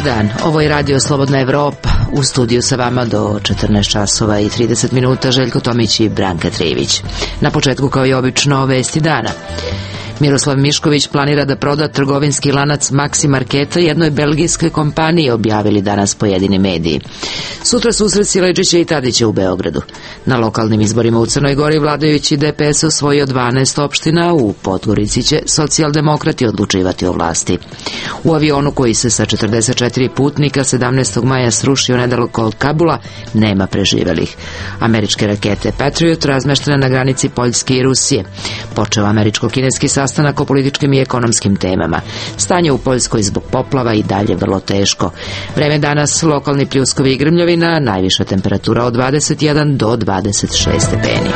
dan, ovo je Radio Slobodna Evropa. U studiju sa vama do 14 časova i 30 minuta Željko Tomić i Branka Trijević. Na početku, kao i obično, vesti dana. Miroslav Mišković planira da proda trgovinski lanac Maxi Marketa jednoj belgijskoj kompaniji, objavili danas pojedini mediji. Sutra susret Sileđića i Tadića u Beogradu. Na lokalnim izborima u Crnoj Gori vladajući DPS osvojio 12 opština, u Podgorici će socijaldemokrati odlučivati o vlasti. U avionu koji se sa 44 putnika 17. maja srušio nedaleko od Kabula nema preživelih. Američke rakete Patriot razmeštene na granici Poljske i Rusije. Počeo američko-kineski sastanak o političkim i ekonomskim temama. Stanje u Poljskoj zbog poplava i dalje vrlo teško. Vreme danas, lokalni pljuskovi i grmljavina, najviša temperatura od 21 do 26 stepeni.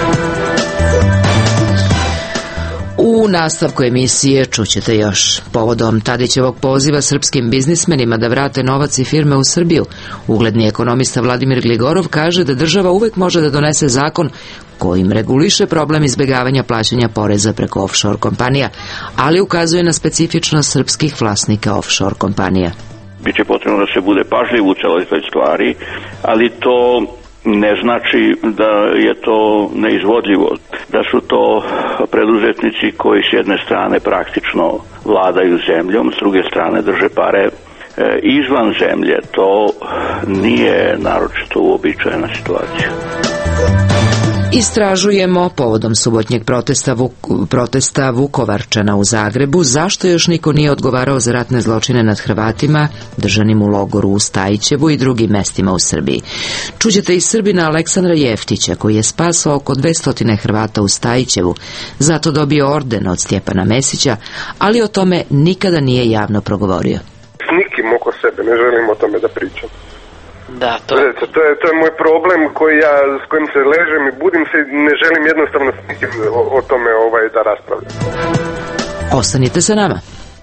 U nastavku emisije čućete još. Povodom Tadićevog poziva srpskim biznismenima da vrate novac i firme u Srbiju, ugledni ekonomista Vladimir Gligorov kaže da država uvek može da donese zakon kojim reguliše problem izbjegavanja plaćanja poreza preko offshore kompanija, ali ukazuje na specifičnost srpskih vlasnika offshore kompanija. Biće potrebno da se bude pažljiv u celoj toj stvari, ali to ne znači da je to neizvodljivo, da su to preduzetnici koji s jedne strane praktično vladaju zemljom, s druge strane drže pare izvan zemlje. To nije naročito uobičajena situacija. Istražujemo povodom subotnjeg protesta Vukovarčana u Zagrebu zašto još niko nije odgovarao za ratne zločine nad Hrvatima držanim u logoru u Stajićevu i drugim mestima u Srbiji. Čućete i Srbina Aleksandra Jeftića koji je spasao oko 200 Hrvata u Stajićevu, zato dobio orden od Stjepana Mesića, ali o tome nikada nije javno progovorio. S nikim oko sebe ne želim o tome da pričam. Da, to je moj problem s kojim se ležem i budim se, ne želim jednostavno s nikim o tome da raspravljam. Ostanite sa nama.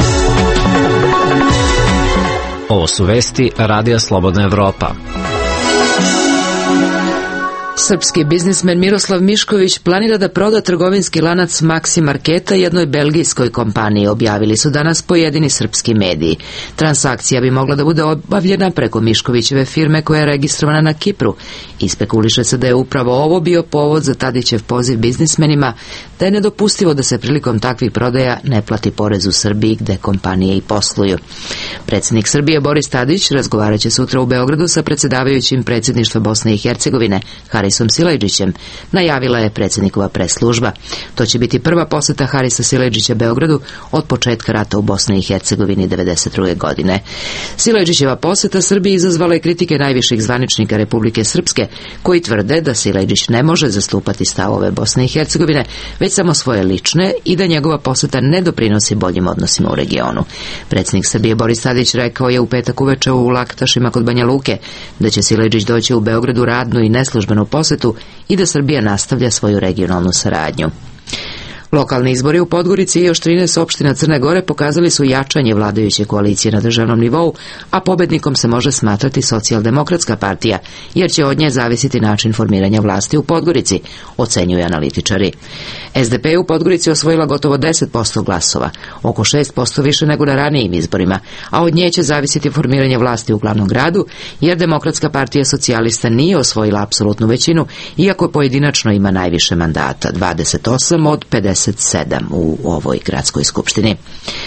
Ovo su vesti Radija Slobodna Evropa. Srpski biznismen Miroslav Mišković planira da proda trgovinski lanac Maxi Marketa jednoj belgijskoj kompaniji, objavili su danas pojedini srpski mediji. Transakcija bi mogla da bude obavljena preko Miškovićeve firme koja je registrovana na Kipru i spekuliše se da je upravo ovo bio povod za Tadićev poziv biznismenima da je nedopustivo da se prilikom takvih prodaja ne plati porez u Srbiji gde kompanije i posluju. Predsjednik Srbije Boris Tadić razgovarat će sutra u Beogradu sa predsjedavajućim predsjedništva Bosne i Hercegovine Harisom Sileđićem, najavila je predsjednikova press-služba. To će biti prva poseta Harisa Sileđića Beogradu od početka rata u Bosni i Hercegovini 1992. godine. Sileđićeva poseta Srbiji izazvala je kritike najviših zvaničnika Republike Srpske, koji tvrde da Sileđić ne može zastupati stavove Bosne i Hercegovine, već samo svoje lične i da njegova poseta ne doprinosi boljim odnosima u regionu. Predsjednik Srbije Boris Tadić rekao je u petak uveče u Laktašima kod Banja Luke da će Sileđić doći u Beogradu radnu i neslužbenu posetu i da Srbija nastavlja svoju regionalnu saradnju. Lokalni izbori u Podgorici i još 13 opština Crne Gore pokazali su jačanje vladajuće koalicije na državnom nivou, a pobednikom se može smatrati Socijaldemokratska partija, jer će od nje zavisiti način formiranja vlasti u Podgorici, ocenjuju analitičari. SDP je u Podgorici osvojila gotovo 10% glasova, oko 6% više nego na ranijim izborima, a od nje će zavisiti formiranje vlasti u glavnom gradu, jer Demokratska partija socijalista nije osvojila apsolutnu većinu, iako pojedinačno ima najviše mandata, 28 od 57 u ovoj gradskoj skupštini.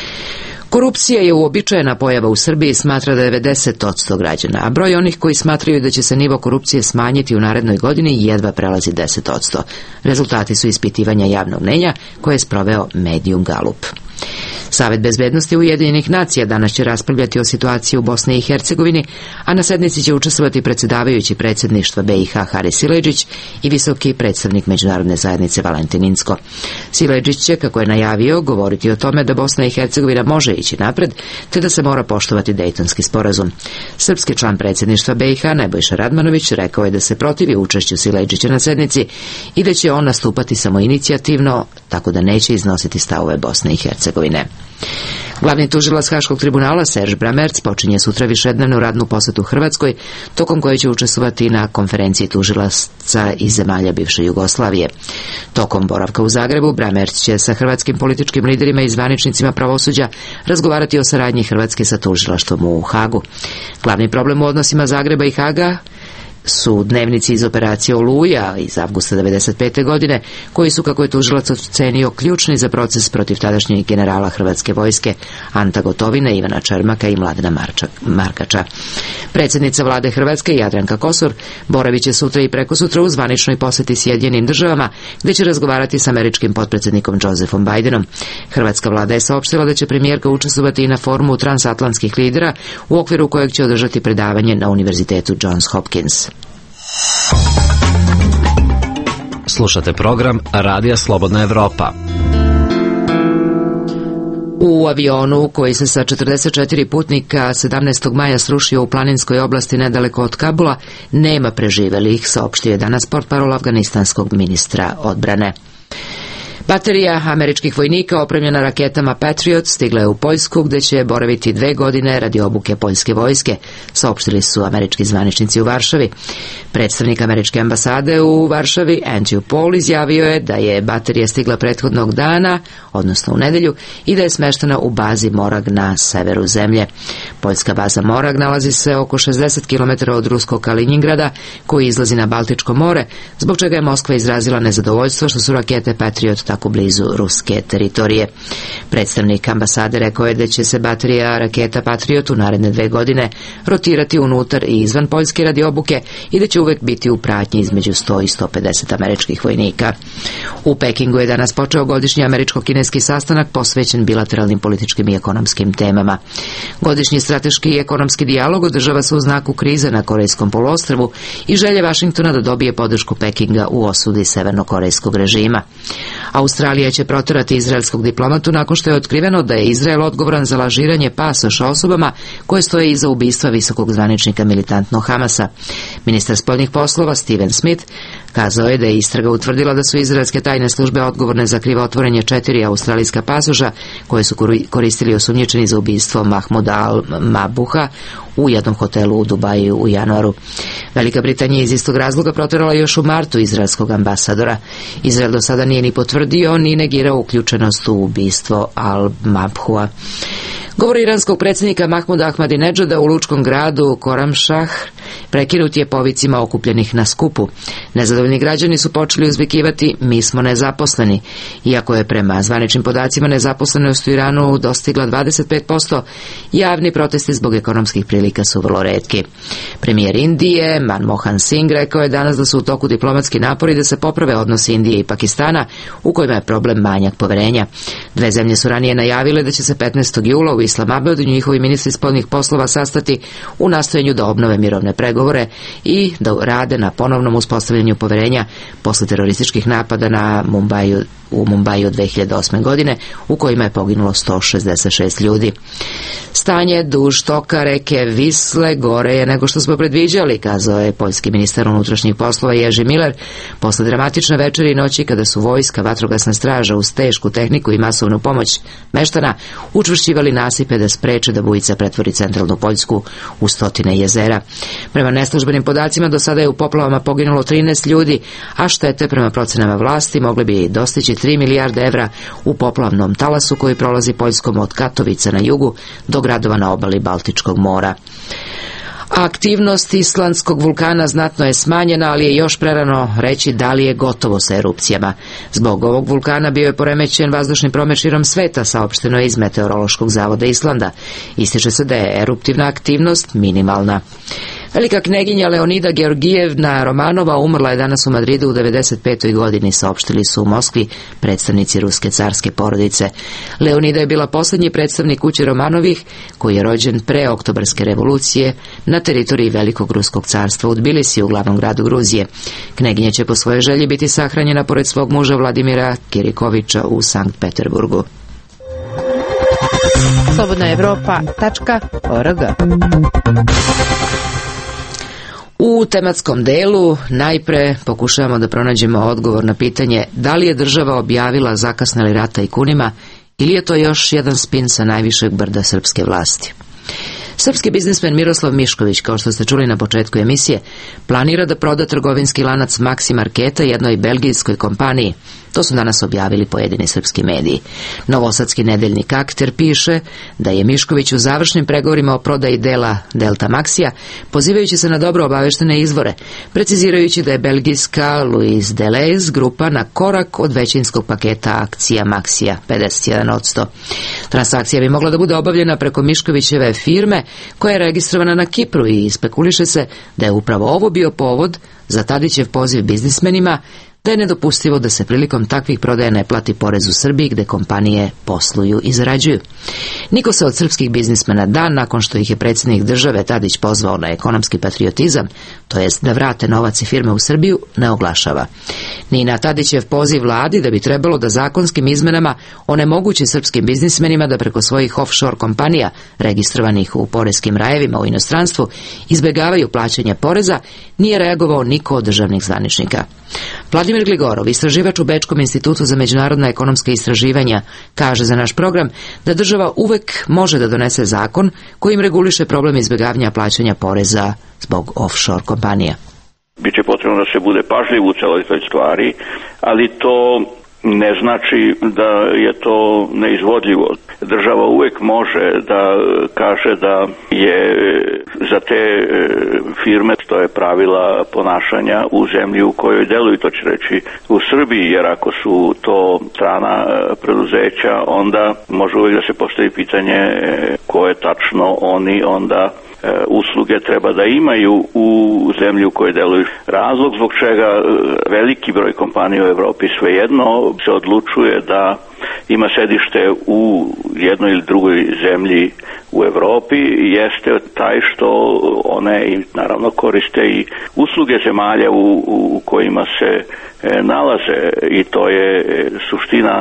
Korupcija je uobičajena pojava u Srbiji, smatra 90% građana, a broj onih koji smatraju da će se nivo korupcije smanjiti u narednoj godini jedva prelazi 10%. Rezultati su ispitivanja javnog mnenja koje je sproveo Medium Galup. Savet bezbednosti Ujedinjenih nacija danas će raspravljati o situaciji u Bosni i Hercegovini, a na sednici će učestvovati predsjedavajući predsjedništva BiH Haris Sileđić i visoki predstavnik međunarodne zajednice Valentin Inzko. Sileđić će, kako je najavio, govoriti o tome da Bosna i Hercegovina može ići napred, te da se mora poštovati Dejtonski sporazum. Srpski član predsjedništva BiH Nebojša Radmanović rekao je da se protivi učešću Sileđića na sednici i da će on nastupati samoinicijativno, tako da neće iznositi stavove Bosne i Hercegovine. Hercegovine. Glavni tužilac Haškog tribunala Serge Bramertz počinje sutra višednevnu radnu posetu Hrvatskoj, tokom koje će učestvovati na konferenciji tužilaca iz zemalja bivše Jugoslavije. Tokom boravka u Zagrebu, Bramertz će sa hrvatskim političkim liderima i zvaničnicima pravosuđa razgovarati o saradnji Hrvatske sa tužilaštvom u Hagu. Glavni problem u odnosima Zagreba i Haga su dnevnici iz operacije Oluja iz avgusta 1995. godine, koji su, kako je tužilac ocenio, ključni za proces protiv tadašnjih generala Hrvatske vojske Anta Gotovine, Ivana Čermaka i Mladena Markača. Predsjednica vlade Hrvatske Jadranka Kosor boravit će sutra i prekosutra u zvaničnoj posjeti Sjedinjenim državama, gdje će razgovarati s američkim potpredsjednikom Josephom Bidenom. Hrvatska vlada je saopštila da će premijerka učestvovati i na forumu transatlantskih lidera, u okviru kojeg će održati predavanje na Univerzitetu Johns Hopkins. Slušate program Radija Slobodna Evropa. U avionu koji se sa 44 putnika 17. maja srušio u planinskoj oblasti nedaleko od Kabula nema preživelih, saopštio je danas portparol afganistanskog ministra odbrane. Baterija američkih vojnika opremljena raketama Patriot stigla je u Poljsku, gdje će boraviti 2 godine radi obuke poljske vojske, saopštili su američki zvaničnici u Varšavi. Predstavnik američke ambasade u Varšavi, Andrew Paul, izjavio je da je baterija stigla prethodnog dana, odnosno u nedjelju, i da je smeštena u bazi Morag na severu zemlje. Poljska baza Morag nalazi se oko 60 km od ruskog Kaliningrada, koji izlazi na Baltičko more, zbog čega je Moskva izrazila nezadovoljstvo što su rakete Patriot tako blizu ruske teritorije. Predstavnik ambasade rekao je da će se baterija raketa Patriot u naredne 2 godine rotirati unutar i izvan Poljske radi obuke i da će uvek biti u pratnji između 100 i 150 američkih vojnika. U Pekingu je danas počeo godišnji američko-kineski sastanak posvećen bilateralnim političkim i ekonomskim temama. Godišnji strateški i ekonomski dijalog održava se u znaku krize na Korejskom poluostrvu i želje Vašingtona da dobije podršku Pekinga u osudi severnokorejskog režima. Australija će proterati izraelskog diplomatu nakon što je otkriveno da je Izrael odgovoran za lažiranje pasoša osobama koje stoje iza ubistva visokog zvaničnika militantnog Hamasa. Ministar spoljnih poslova Steven Smith kazao je da je istraga utvrdila da su izraelske tajne službe odgovorne za krivotvorenje 4 australijska pasoša koje su koristili osumnjičeni za ubistvo Mahmuda al-Mabuha u jednom hotelu u Dubaju u januaru. Velika Britanija iz istog razloga proterala još u martu izraelskog ambasadora. Izrael do sada nije ni potvrdio ni negirao uključenost u ubistvo al-Mabhua. Govor iranskog predsjednika Mahmuda Ahmadinedžada u lučkom gradu Koramšah prekinut je povicima okupljenih na skupu. Nezadovoljni građani su počeli uzvikivati "mi smo nezaposleni". Iako je prema zvaničnim podacima nezaposlenost u Iranu dostigla 25%, javni protesti zbog ekonomskih prilika su vrlo retki. Premijer Indije Manmohan Singh rekao je danas da su u toku diplomatski napori da se poprave odnosi Indije i Pakistana, u kojima je problem manjak poverenja. 2 zemlje su ranije najavile da će se 15. jula u Islamabadu njihovi ministri spoljnih poslova sastati u nastojanju da obnove mirovne pregovore i da rade na ponovnom uspostavljanju poverenja posle terorističkih napada u Mumbaju 2008. godine, u kojima je poginulo 166 ljudi. Stanje duž toka reke Visle gore je nego što smo predviđali, kazao je poljski ministar unutrašnjih poslova Jerzy Miller, posle dramatične večeri i noći kada su vojska, vatrogasna straža uz tešku tehniku i masovnu pomoć meštana učvršćivali nasipe da spreče da bujica pretvori centralnu Poljsku u stotine jezera. Prema neslužbenim podacima do sada je u poplavama poginulo 13 ljudi, a štete prema procenama vlasti mogle bi dostići 3 milijarde evra u poplavnom talasu koji prolazi Poljskom od Katovica na jugu do gradova na obali Baltičkog mora. Aktivnost islandskog vulkana znatno je smanjena, ali je još prerano reći da li je gotovo sa erupcijama. Zbog ovog vulkana bio je poremećen vazdušni promet širom sveta, saopšteno je iz Meteorološkog zavoda Islanda. Ističe se da je eruptivna aktivnost minimalna. Velika kneginja Leonida Georgijevna Romanova umrla je danas u Madridu u 95. godini, saopštili su u Moskvi predstavnici ruske carske porodice. Leonida je bila posljednji predstavnik kuće Romanovih, koji je rođen pre oktobarske revolucije na teritoriji Velikog ruskog carstva u Tbilisi, u glavnom gradu Gruzije. Kneginja će po svojoj želji biti sahranjena pored svog muža Vladimira Kirikovića u Sankt Peterburgu. slobodnaevropa.org. U tematskom delu najpre pokušavamo da pronađemo odgovor na pitanje da li je država objavila zakasneli rat tajkunima ili je to još jedan spin sa najvišeg brda srpske vlasti? Srpski biznismen Miroslav Mišković, kao što ste čuli na početku emisije, planira da proda trgovinski lanac Maxi Marketa jednoj belgijskoj kompaniji. To su danas objavili pojedini srpski mediji. Novosadski nedeljnik Akter piše da je Mišković u završnim pregovorima o prodaji dela Delta Maxija, pozivajući se na dobro obaveštene izvore, precizirajući da je belgijska Louis Deleuze grupa na korak od većinskog paketa akcija Maxija, 51%. Transakcija bi mogla da bude obavljena preko Miškovićeve firme, koja je registrovana na Kipru, i spekuliše se da je upravo ovo bio povod za Tadićev poziv biznismenima da je nedopustivo da se prilikom takvih prodaja ne plati porez u Srbiji, gde kompanije posluju i zarađuju. Niko se od srpskih biznismena dan nakon što ih je predsjednik države Tadić pozvao na ekonomski patriotizam, to jest da vrate novac i firme u Srbiju, ne oglašava. Ni na Tadićev poziv vladi da bi trebalo da zakonskim izmenama onemogući srpskim biznismenima da preko svojih offshore kompanija, registrovanih u poreskim rajevima u inostranstvu, izbegavaju plaćanje poreza, nije reagovao niko od državnih zvaničnika. Vladimir Gligorov, istraživač u Bečkom institutu za međunarodna ekonomska istraživanja, kaže za naš program da država uvek može da donese zakon kojim reguliše problem izbjegavanja plaćanja poreza zbog offshore kompanija. Biće potrebno da se bude pažljiv u celoj toj stvari, ali to ne znači da je to neizvodljivo. Država uvek može da kaže da je za te firme to je pravila ponašanja u zemlji u kojoj deluju, to će reći u Srbiji, jer ako su to strana preduzeća, onda može uvek da se postavi pitanje koje tačno oni onda usluge treba da imaju u zemlji u kojoj deluju. Razlog zbog čega veliki broj kompanija u Evropi svejedno se odlučuje da ima sedište u jednoj ili drugoj zemlji u Evropi jeste taj što one i naravno koriste i usluge zemalja u kojima se nalaze, i to je suština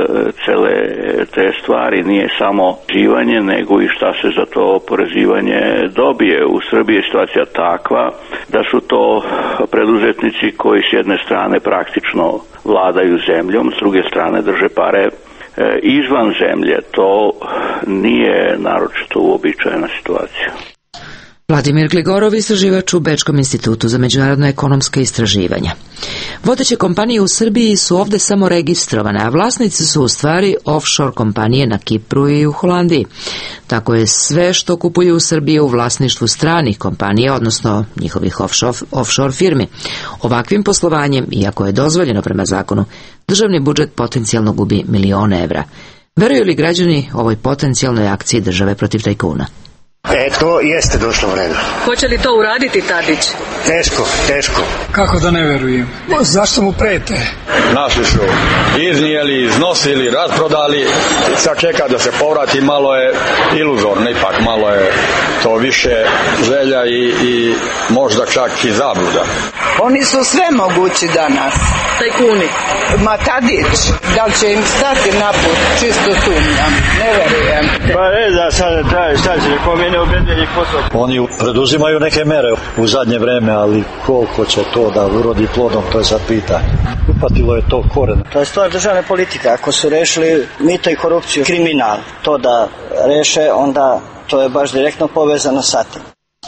cele te stvari. Nije samo živanje, nego i šta se za to oporezivanje dobije. U Srbiji je situacija takva da su to preduzetnici koji s jedne strane praktično vladaju zemljom, s druge strane drže pare izvan zemlje. To nije naročito uobičajena situacija. Vladimir Gligorov, istraživač u Bečkom institutu za međunarodna ekonomska istraživanja. Vodeće kompanije u Srbiji su ovde samo registrovane, a vlasnici su u stvari offshore kompanije na Kipru i u Holandiji. Tako je sve što kupuju u Srbiji u vlasništvu stranih kompanija, odnosno njihovih offshore firmi. Ovakvim poslovanjem, iako je dozvoljeno prema zakonu, državni budžet potencijalno gubi milione evra. Veruju li građani ovoj potencijalnoj akciji države protiv tajkuna? To jeste došlo u redu. Hoće li to uraditi Tadić? Teško. Kako da ne verujem? Zašto mu prete? Našli su, iznijeli, iznosili, rasprodali, sad čeka da se povrati, malo je iluzorno, ipak malo je to više želja i možda čak i zabluda. Oni su sve mogući danas. Tajkuni. Ma Tadić, da li će im stati na put, čisto sumnjam, ne verujem. Pa da sad traje, šta će, ko mene obedeli posao. Oni preduzimaju neke mere u zadnje vreme, ali koliko će to da urodi plodom, to je sad pitanje. Upatilo je to koren. To je stvar državne politike. Ako su rešili mito i korupciju, kriminal, to da reše, onda to je baš direktno povezano sa tim.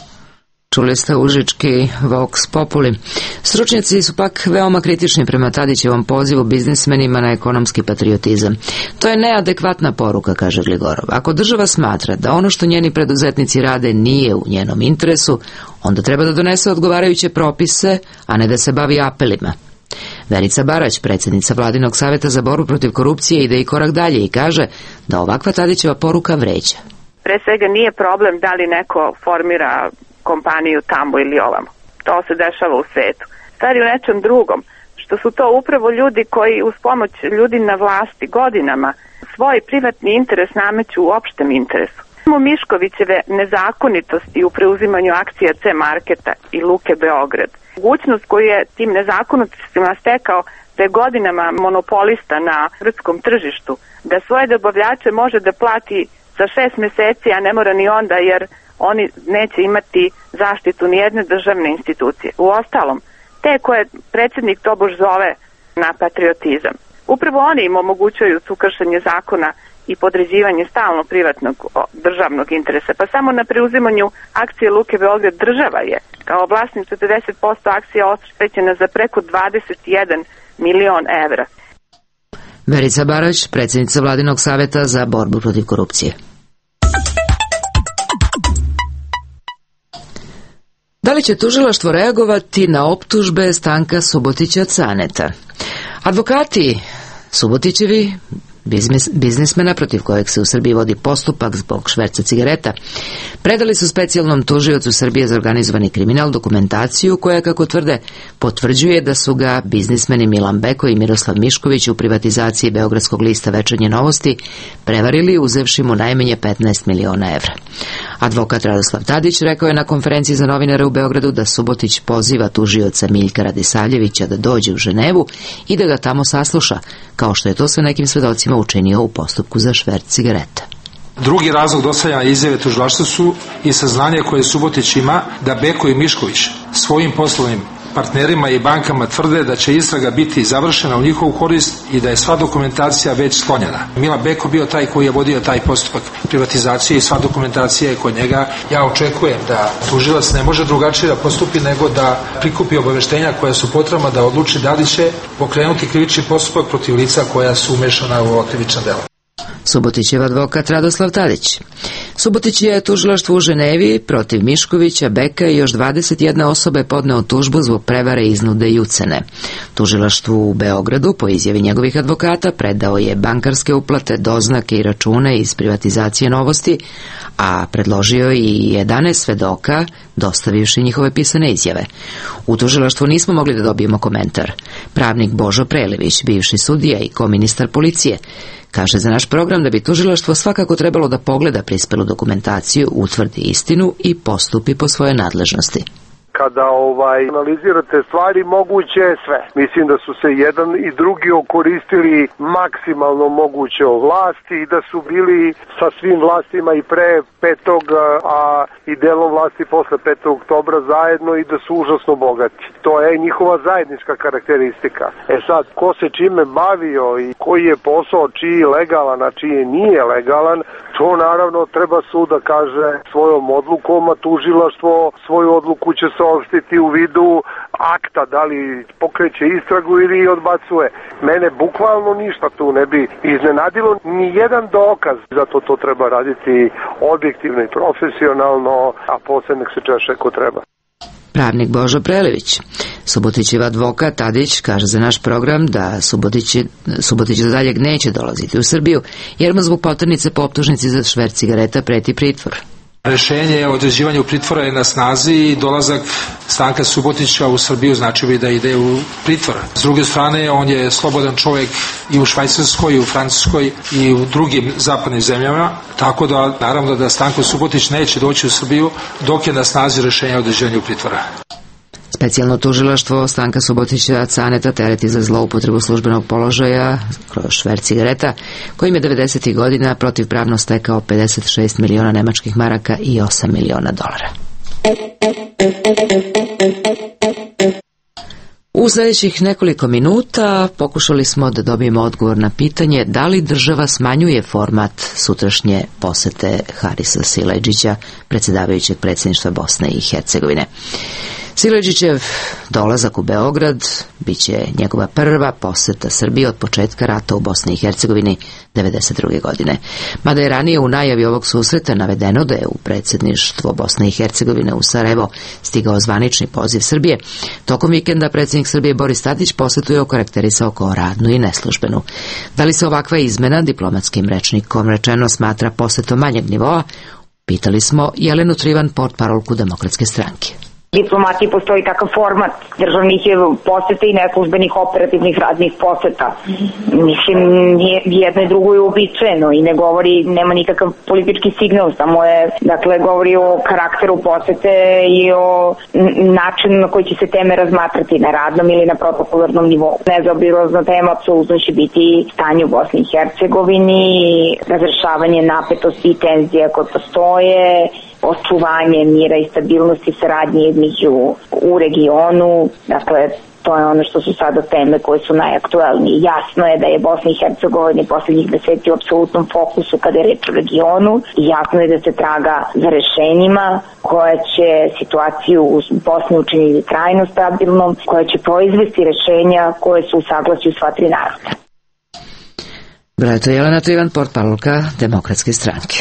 Čuli ste užički Vox Populi. Stručnjaci su pak veoma kritični prema Tadićevom pozivu biznismenima na ekonomski patriotizam. To je neadekvatna poruka, kaže Gligorov. Ako država smatra da ono što njeni preduzetnici rade nije u njenom interesu, onda treba da donese odgovarajuće propise, a ne da se bavi apelima. Verica Barać, predsjednica Vladinog savjeta za borbu protiv korupcije, ide i korak dalje i kaže da ovakva Tadićeva poruka vređa. Pre svega nije problem da li neko formira kompaniju tamo ili ovamo. To se dešava u svetu. Stvari u nečem drugom, što su to upravo ljudi koji uz pomoć ljudi na vlasti godinama svoj privatni interes nameću u opštem interesu. Miškovićeve nezakonitosti u preuzimanju akcija C Marketa i Luke Beograd. Mogućnost koju je tim nezakonitostima stekao da je godinama monopolista na srpskom tržištu, da svoje dobavljače može da plati za 6 meseci, a ne mora ni onda, jer oni neće imati zaštitu nijedne državne institucije. Uostalom, te koje predsjednik tobož zove na patriotizam. Upravo oni im omogućuju kršenje zakona i podređivanje stalno privatnog državnog interesa. Pa samo na preuzimanju akcije Luke Beograd država je kao vlasnica 50% akcija oštećena za preko 21 milion evra. Verica Barać, predsjednica Vladinog saveta za borbu protiv korupcije. Da li će tužilaštvo reagovati na optužbe Stanka Subotića Caneta? Advokati Subotićevi, biznismena protiv kojeg se u Srbiji vodi postupak zbog šverca cigareta, predali su specijalnom tužiocu Srbije za organizovani kriminal dokumentaciju koja, kako tvrde, potvrđuje da su ga biznismeni Milan Beko i Miroslav Mišković u privatizaciji Beogradskog lista Večernje novosti prevarili uzevši mu najmanje 15 miliona evra. Advokat Radoslav Tadić rekao je na konferenciji za novinare u Beogradu da Subotić poziva tužioca Miljka Radisavljevića da dođe u Ženevu i da ga tamo sasluša, kao što je to sa nekim svedocima učinio u postupku za šverc cigareta. Drugi razlog dostavljanja izjave tužilaštvu su i saznanje koje Subotić ima da Beko i Mišković svojim poslovnim partnerima i bankama tvrde da će istraga biti završena u njihovu korist i da je sva dokumentacija već sklonjena. Milan Beko bio taj koji je vodio taj postupak privatizacije i sva dokumentacija je kod njega. Ja očekujem da tužilac ne može drugačije da postupi nego da prikupi obaveštenja koja su potrebna da odluči da li će pokrenuti krivični postupak protiv lica koja su umešana u ovo krivično delo. Subotićev advokat Radoslav Tadić. Subotić je tužilaštvu u Ženevi protiv Miškovića, Beka i još 21 osobe podneo tužbu zbog prevare, iznude i ucene. Tužilaštvu u Beogradu, po izjavi njegovih advokata, predao je bankarske uplate, doznake i račune iz privatizacije Novosti, a predložio i 11 svedoka, dostavivši njihove pisane izjave. U tužilaštvu nismo mogli da dobijemo komentar. Pravnik Božo Prelević, bivši sudija i koministar policije, kaže za naš program da bi tužilaštvo svakako trebalo da pogleda prispelu dokumentaciju, utvrdi istinu i postupi po svojoj nadležnosti. Kada analizirate stvari, moguće je sve. Mislim da su se jedan i drugi okoristili maksimalno moguće o vlasti i da su bili sa svim vlastima i pre 5. a i delom vlasti posle 5. oktobra zajedno i da su užasno bogati. To je njihova zajednička karakteristika. Sad, ko se čime bavio i koji je posao čiji je legalan, a čiji nije legalan, to naravno treba sud da kaže svojom odlukom, a tužilaštvo svoju odluku će saopštiti u vidu akta, da li pokreće istragu ili odbacuje. Mene bukvalno ništa tu ne bi iznenadilo, ni jedan dokaz, zato to treba raditi objektivno i profesionalno, a posle nek se češe ko treba. Pravnik Božo Prelević. Subotićev advokat Tadić kaže za naš program da Subotić do daljeg neće dolaziti u Srbiju, jer mu zbog poternice po optužnici za šverc cigareta preti pritvor. Rešenje o određivanju pritvora je na snazi i dolazak Stanka Subotića u Srbiju znači bi da ide u pritvor. S druge strane, on je slobodan čovjek i u Švajcarskoj, i u Francuskoj, i u drugim zapadnim zemljama, tako da naravno da Stanko Subotić neće doći u Srbiju dok je na snazi rešenje o određivanju pritvora. Specijalno tužilaštvo Stanka Subotića Caneta tereti za zloupotrebu službenog položaja kroz šverc cigareta, kojim je 90. godina protivpravno stekao 56 miliona nemačkih maraka i 8 miliona dolara. U sljedećih nekoliko minuta pokušali smo da dobijemo odgovor na pitanje da li država smanjuje format sutrašnje posete Harisa Siledžića, predsjedavajućeg predsjedništva Bosne i Hercegovine. Siledžićev dolazak u Beograd biće njegova prva poseta Srbije od početka rata u Bosni i Hercegovini 1992. godine. Mada je ranije u najavi ovog susreta navedeno da je u predsjedništvo Bosne i Hercegovine u Sarajevo stigao zvanični poziv Srbije, tokom vikenda predsjednik Srbije Boris Tadić posetu je okarakterisao kao radnu i neslužbenu. Da li se ovakva izmena, diplomatskim rečnikom rečeno, smatra posetom manjeg nivoa? Pitali smo Jelenu Trivan, portparolku Demokratske stranke. Diplomatiji postoji takav format državnih poseta i neslužbenih operativnih radnih poseta. Mislim, jedno i drugo je uobičajeno i ne govori, nema nikakav politički signal, samo je, dakle, govori o karakteru posete i o načinu na koji će se teme razmatrati na radnom ili na protokolarnom nivou. Nezaobilazna tema apsolutno će biti stanje u Bosni i Hercegovini, razrešavanje napetosti i tenzija koje postoje, očuvanje mira i stabilnosti saradnje između u regionu, dakle To je ono što su sada teme koje su najaktuelnije. Jasno je da je Bosna i Hercegovina poslednjih meseci u apsolutnom fokusu kada je reč o regionu. Jasno je da se traga za rešenjima koja će situaciju u Bosni učiniti trajno stabilnom, koja će proizvesti rešenja koje su u saglasju sva tri naroda. Brato Jelena Trivan, portparolka Demokratske stranke.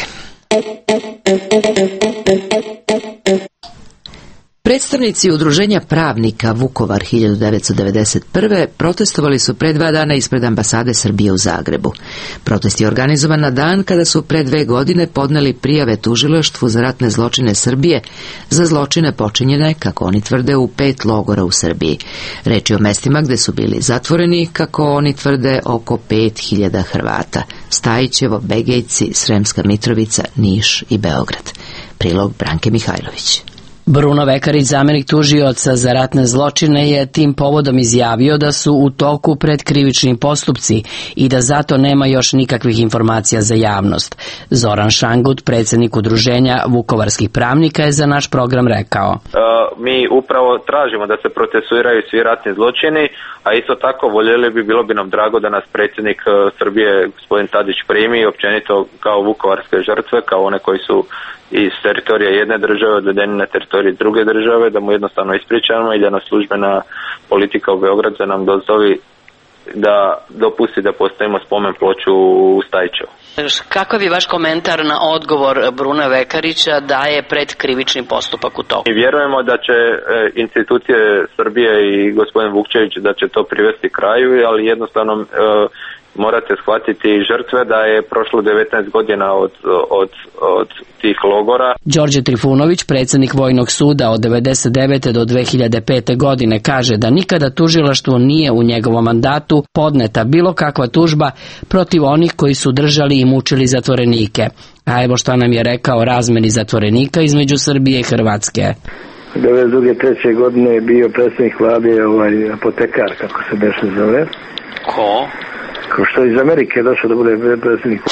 Predstavnici Udruženja pravnika Vukovar 1991. protestovali su pre 2 dana ispred ambasade Srbije u Zagrebu. Protest je organizovan na dan kada su pre 2 godine podneli prijave tužilaštvu za ratne zločine Srbije za zločine počinjene, kako oni tvrde, u 5 logora u Srbiji. Reč je o mestima gde su bili zatvoreni, kako oni tvrde, oko 5000 Hrvata: Stajićevo, Begejci, Sremska Mitrovica, Niš i Beograd. Prilog Branke Mihajlović. Bruno Vekarić, zamenik tužioca za ratne zločine, je tim povodom izjavio da su u toku predkrivični postupci i da zato nema još nikakvih informacija za javnost. Zoran Šangut, predsjednik Udruženja vukovarskih pravnika, je za naš program rekao: Mi upravo tražimo da se procesuiraju svi ratni zločini, a isto tako bilo bi nam drago da nas predsjednik Srbije gospodin Tadić primi i općenito kao vukovarske žrtve, kao one koji su iz teritorija jedne države odvedeni na teritorij druge države, da mu jednostavno ispričamo i da nas službena politika u Beogradu da nam dozvoli da dopusti da postavimo spomen ploču u Stajićevu. Kakav je vaš komentar na odgovor Bruna Vekarića da je predkrivični postupak u toku? Mi vjerujemo da će institucije Srbije i gospodin Vukčević da će to privesti kraju, ali jednostavno morate shvatiti žrtve da je prošlo 19 godina od tih logora. Đorđe Trifunović, predsjednik Vojnog suda od 1999. do 2005. godine, kaže da nikada tužilaštvu nije u njegovom mandatu podneta bilo kakva tužba protiv onih koji su držali i mučili zatvorenike. A evo šta nam je rekao o razmeni zatvorenika između Srbije i Hrvatske. 1992. godine je bio predsjednik vlade apotekar, kako se beše zove. Ko? Ko što iz Amerike došao da bude predsjednik.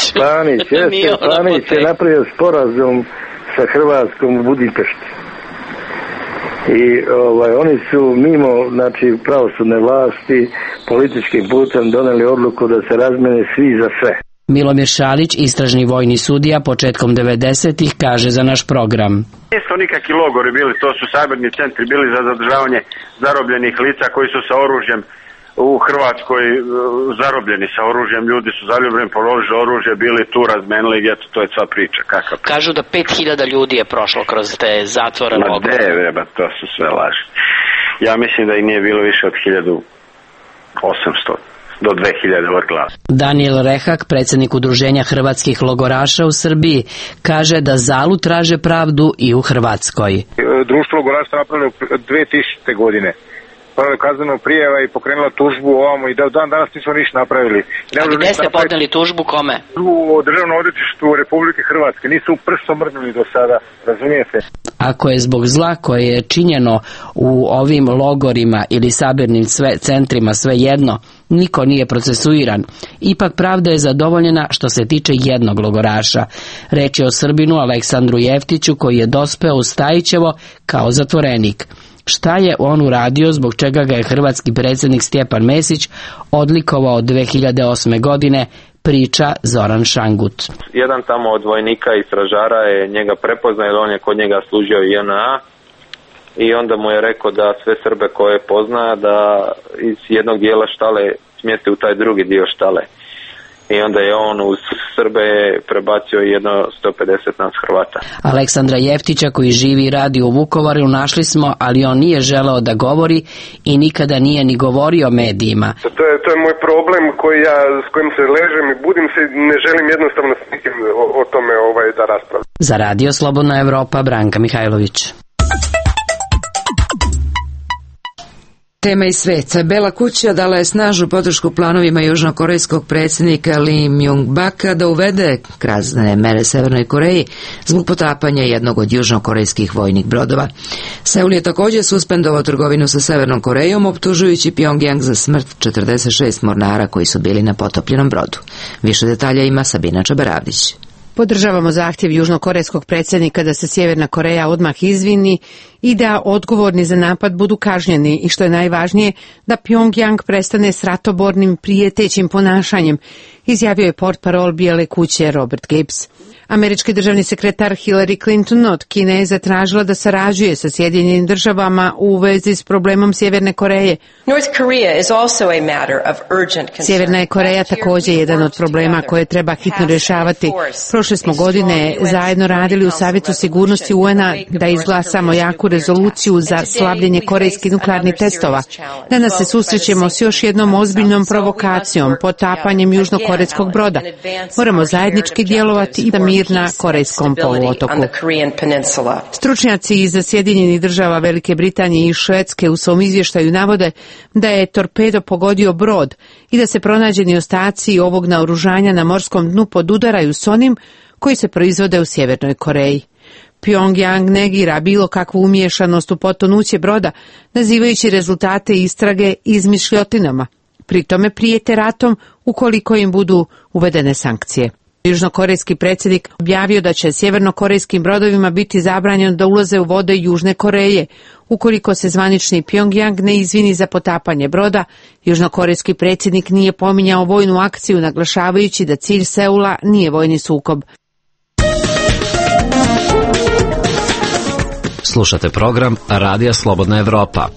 Panić je napravio sporazum sa Hrvatskom u Budimpešti. I oni su mimo pravosudne vlasti političkim putem doneli odluku da se razmene svi za sve. Milomir Šalić, istražni vojni sudija početkom 90-ih, kaže za naš program: Nisu nikakvi logori bili, to su sabirni centri bili za zadržavanje zarobljenih lica koji su sa oružjem u Hrvatskoj zarobljeni sa oružjem, ljudi su zaljubljeni, položili oružje, bili tu, razmenili, eto, to je sva priča. Kažu da 5000 ljudi je prošlo kroz te zatvore logore. To su sve laži. Ja mislim da i nije bilo više od 1800 do 2000 od glasa. Daniel Rehak, predsjednik Udruženja hrvatskih logoraša u Srbiji, kaže da Zalu traže pravdu i u Hrvatskoj. Društvo logoraša napravilo 2000. godine. Kaznenu prijava i pokrenula tužbu ovamo i da dan danas nismo ništa napravili. A gdje ste podneli tužbu, kome? U Državnom odvjetništvu Republike Hrvatske. Nisu prstom mrdnuli do sada, razumijete? Ako je zbog zla koje je činjeno u ovim logorima ili sabirnim centrima svejedno, niko nije procesuiran, ipak pravda je zadovoljena što se tiče jednog logoraša. Reč je o Srbinu Aleksandru Jeftiću, koji je dospeo u Stajićevo kao zatvorenik. Šta je on uradio, zbog čega ga je hrvatski predsjednik Stjepan Mesić odlikovao 2008. godine, priča Zoran Šangut. Jedan tamo od vojnika i stražara je njega prepoznao, jer on je kod njega služio i JNA, i onda mu je rekao da sve Srbe koje pozna da iz jednog dijela štale smjesti u taj drugi dio štale. I onda je on uz Srbe prebacio jedno 150 nas Hrvata. Aleksandra Jeftića, koji živi i radi u Vukovaru, našli smo, ali on nije želeo da govori i nikada nije ni govorio medijima. To je moj problem s kojim se ležem i budim se, ne želim jednostavno s nikim o tome da raspravljam. Za Radio Slobodna Evropa, Branka Mihajlović. Tema iz sveta. Bela kuća dala je snažnu podršku planovima južnokorejskog predsjednika Lee Myung-baka da uvede kazne mere Severnoj Koreji zbog potapanja jednog od južnokorejskih vojnih brodova. Seul je također suspendovao trgovinu sa Severnom Korejom, optužujući Pyongyang za smrt 46 mornara koji su bili na potopljenom brodu. Više detalja ima Sabina Čabaravdić. Podržavamo zahtjev južnokorejskog predsjednika da se Sjeverna Koreja odmah izvini i da odgovorni za napad budu kažnjeni i što je najvažnije da Pyongyang prestane s ratobornim prijetećim ponašanjem, izjavio je portparol Bijele kuće Robert Gibbs. Američki državni sekretar Hillary Clinton od Kine je zatražila da sarađuje sa Sjedinjenim državama u vezi s problemom Sjeverne Koreje. Sjeverna je Koreja također jedan od problema koje treba hitno rješavati. Prošle smo godine zajedno radili u Savjetu sigurnosti UN-a da izglasamo jaku rezoluciju za slabljenje korejskih nuklearnih testova. Danas se susrećemo s još jednom ozbiljnom provokacijom, potapanjem južnokorejskog broda. Moramo zajednički djelovati i da mir na Korejskom poluotoku. Stručnjaci iz Sjedinjenih država, Velike Britanije i Švedske u svom izvještaju navode da je torpedo pogodio brod i da se pronađeni ostaci ovog naoružanja na morskom dnu podudaraju s onim koji se proizvode u Sjevernoj Koreji. Pyongyang negira bilo kakvu umiješanost u potonuće broda, nazivajući rezultate istrage izmišljotinama. Pri tome prijete ratom ukoliko im budu uvedene sankcije. Južnokorejski predsjednik objavio da će sjevernokorejskim brodovima biti zabranjeno da ulaze u vode Južne Koreje. Ukoliko se zvanični Pyongyang ne izvini za potapanje broda, južnokorejski predsjednik nije pominjao vojnu akciju, naglašavajući da cilj Seula nije vojni sukob. Slušate program Radija Slobodna Evropa.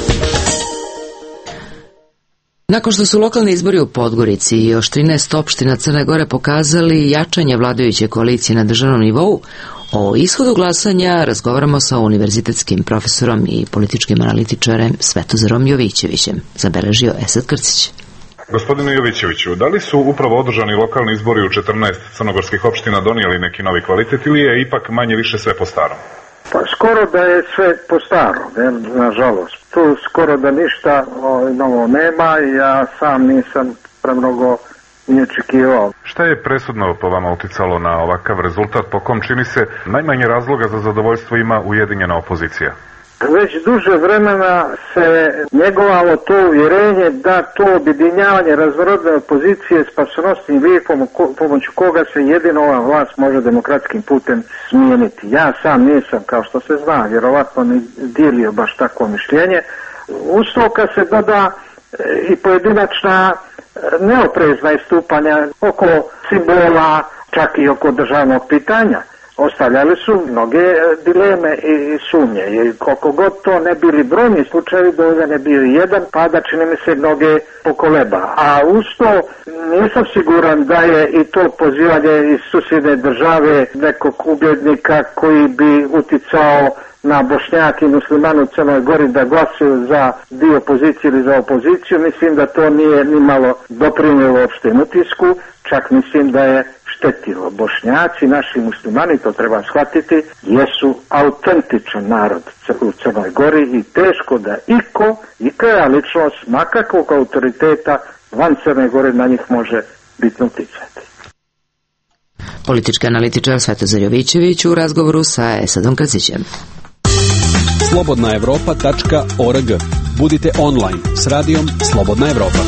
Nakon što su lokalni izbori u Podgorici i još 13 opština Crne Gore pokazali jačanje vladajuće koalicije na državnom nivou, o ishodu glasanja razgovaramo sa univerzitetskim profesorom i političkim analitičarem Svetozarom Jovićevićem, zabeležio Esad Krcić. Gospodine Jovićeviću, da li su upravo održani lokalni izbori u 14 crnogorskih opština donijeli neki novi kvalitet ili je ipak manje više sve po starom? Pa skoro da je sve po starom, nažalost. Tu skoro da ništa novo nema i ja sam nisam premnogo ni očekivao. Šta je presudno po vama uticalo na ovakav rezultat po kom čini se najmanje razloga za zadovoljstvo ima ujedinjena opozicija? Već duže vremena se njegovalo to uvjerenje da to objedinjavanje raznorodne opozicije spasonosnim lijepom pomoću koga se jedino ova vlast može demokratskim putem smijeniti. Ja sam nisam, kao što se zna, vjerovatno ni dijelio baš takvo mišljenje. Uz to kad se doda i pojedinačna neoprezna istupanja oko simbola, čak i oko državnog pitanja, ostavljali su mnoge dileme i sumnje. I koliko god to ne bili brojni slučajevi, dovoljan je bio jedan, pa da čini mi se mnoge pokoleba. A uz to nisam siguran da je i to pozivanje iz susjedne države nekog ubjednika koji bi uticao na Bošnjak i muslimanu u Crnoj Gori da glasuju za dio opozicije ili za opoziciju. Mislim da to nije ni malo doprinijelo opštem utisku, čak mislim da je štetilo. Bošnjaci, naši muslimani, to treba shvatiti, jesu autentičan narod u Crnoj Gori i teško da ikoja ličnost makakvog autoriteta van Crne Gore na njih može bitno uticati. Politički analitičar Svetozar Jovićević u razgovoru sa Esadom Krcićem. slobodnaevropa.org. Budite online s radijom Slobodna Evropa.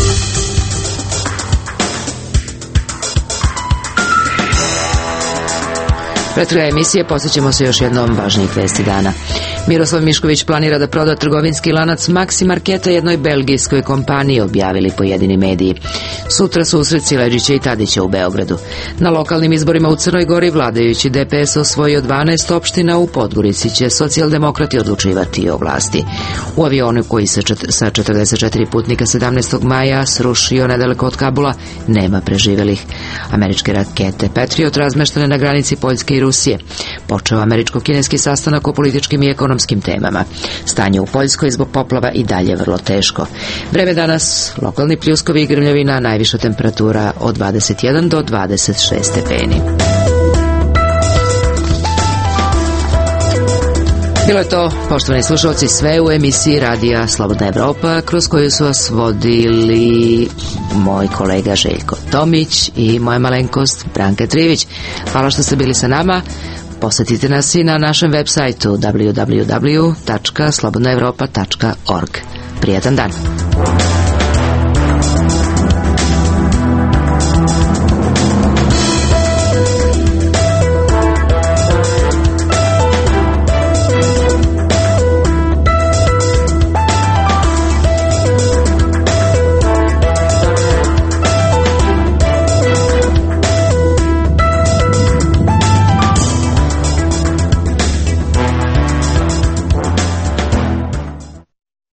Pred kraja emisije posjećamo se još jednom važnijih vesti dana. Miroslav Mišković planira da proda trgovinski lanac Maxi Marketa jednoj belgijskoj kompaniji, objavili pojedini mediji. Sutra susret Sileđića i Tadića u Beogradu. Na lokalnim izborima u Crnoj Gori vladajući DPS osvojio 12 opština, u Podgorici će socijaldemokrati odlučivati o vlasti. U avionu koji se sa 44 putnika 17. maja srušio nedaleko od Kabula nema preživelih. Američke rakete Patriot razmeštene na granici Poljske i Rusije. Počeo američko-kineski sastanak o političkim i ekonomskim temama. Stanje u Poljskoj zbog poplava i dalje vrlo teško. Vreme danas, lokalni pljuskovi i grmljavina, najviša temperatura od 21 do 26 stepeni. Bilo je to, poštovani slušalci, sve u emisiji Radija Slobodna Evropa, kroz koju su vas vodili moj kolega Željko Tomić i moja malenkost Branka Trivić. Hvala što ste bili sa nama. Posjetite nas i na našem web sajtu www.slobodnaevropa.org. Prijatan dan.